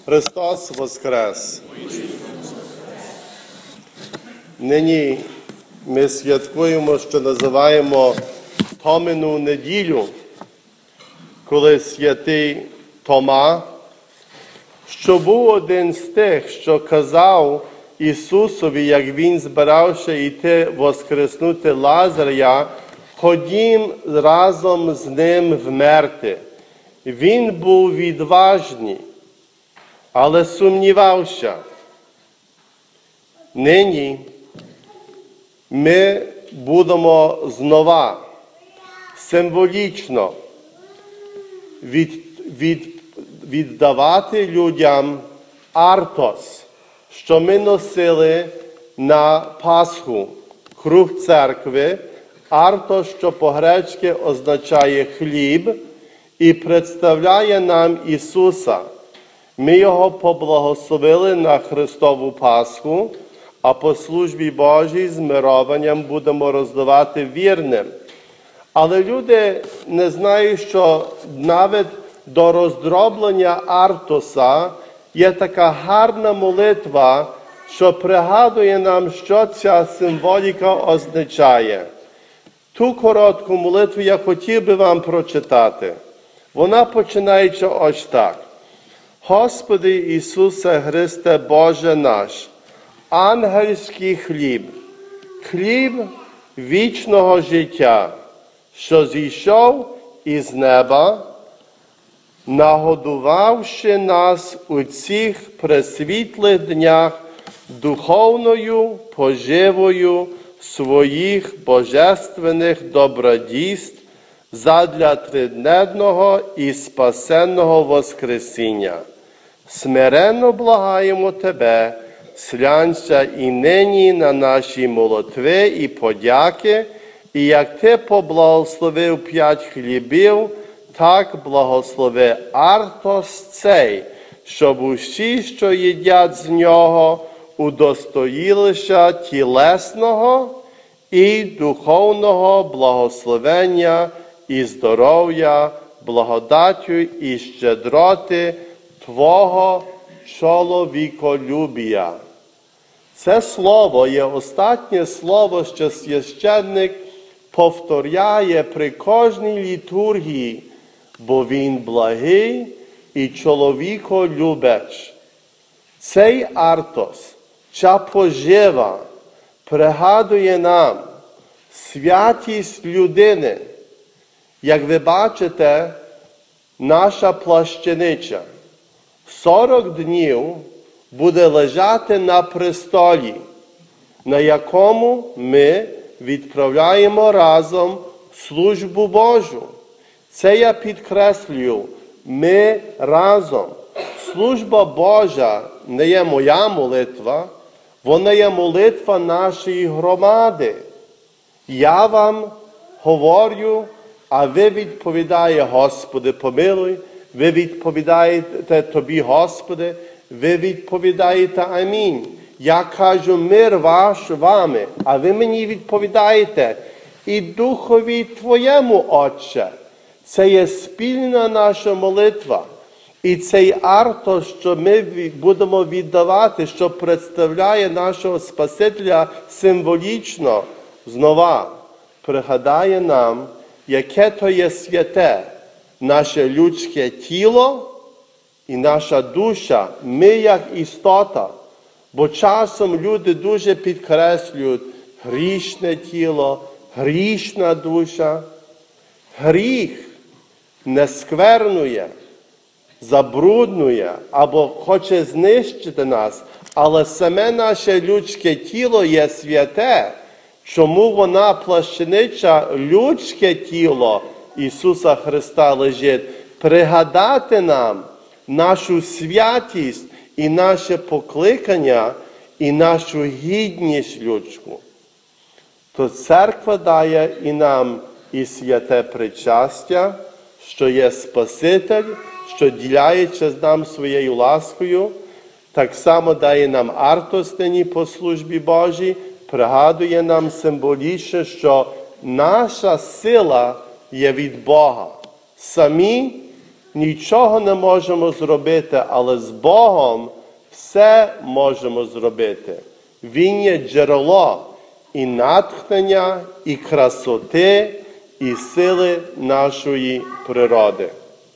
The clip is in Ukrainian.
Христос воскрес! Нині ми святкуємо, що називаємо Томину неділю, коли святий Тома, що був один з тих, що казав Ісусові, як Він збирався йти воскреснути Лазаря, ходім разом з ним вмерти. Він був відважний, але сумнівався. Нині ми будемо знову символічно віддавати людям артос, що ми носили на Пасху, круг церкви. Артос, що по-грецьки означає хліб, і представляє нам Ісуса. Ми Його поблагословили на Христову Пасху, а по службі Божій з мированням будемо роздавати вірним. Але люди не знають, що навіть до роздроблення артоса є така гарна молитва, що пригадує нам, що ця символіка означає. Ту коротку молитву я хотів би вам прочитати. Вона починається ось так. Господи Ісусе Христе, Боже наш, ангельський хліб, хліб вічного життя, що зійшов із неба, нагодувавши нас у цих пресвітлих днях духовною поживою своїх божественних добродійств задля триденного і спасенного воскресіння. Смиренно благаємо Тебе, слянься і нині на наші молитви і подяки, і як Ти поблагословив 5 хлібів, так благослови артос цей, щоб усі, що їдять з нього, удостоїлися тілесного і духовного благословення і здоров'я, благодаттю і щедроти Твого чоловіколюбія. Це слово є останнє слово, що священник повторяє при кожній літургії, бо він благий і чоловіколюбець. Цей артос, ця пожива пригадує нам святість людини. Як ви бачите, наша плащаниця 40 днів буде лежати на престолі, на якому ми відправляємо разом службу Божу. Це я підкреслюю, ми разом. Служба Божа не є моя молитва, вона є молитва нашої громади. Я вам говорю, а ви відповідаєте, Господи, помилуй, ви відповідаєте Тобі, Господи, ви відповідаєте амінь. Я кажу, мир ваш вами, а ви мені відповідаєте, і Духові Твоєму, Отче. Це є спільна наша молитва. І цей артос, що ми будемо віддавати, що представляє нашого Спасителя символічно, знову пригадає нам, яке то є святе наше людське тіло і наша душа, ми як істота. Бо часом люди дуже підкреслюють грішне тіло, грішна душа. Гріх не сквернує, забруднює або хоче знищити нас, але саме наше людське тіло є святе. Чому вона плащаниця, людське тіло Ісуса Христа лежить? Пригадати нам нашу святість і наше покликання, і нашу гідність людську. То церква дає і нам і святе причастя, що є Спаситель, що діляється з нам своєю ласкою, так само дає нам артос нині по службі Божій, пригадує нам символічно, що наша сила є від Бога. Самі нічого не можемо зробити, але з Богом все можемо зробити. Він є джерело і натхнення, і красоти, і сили нашої природи.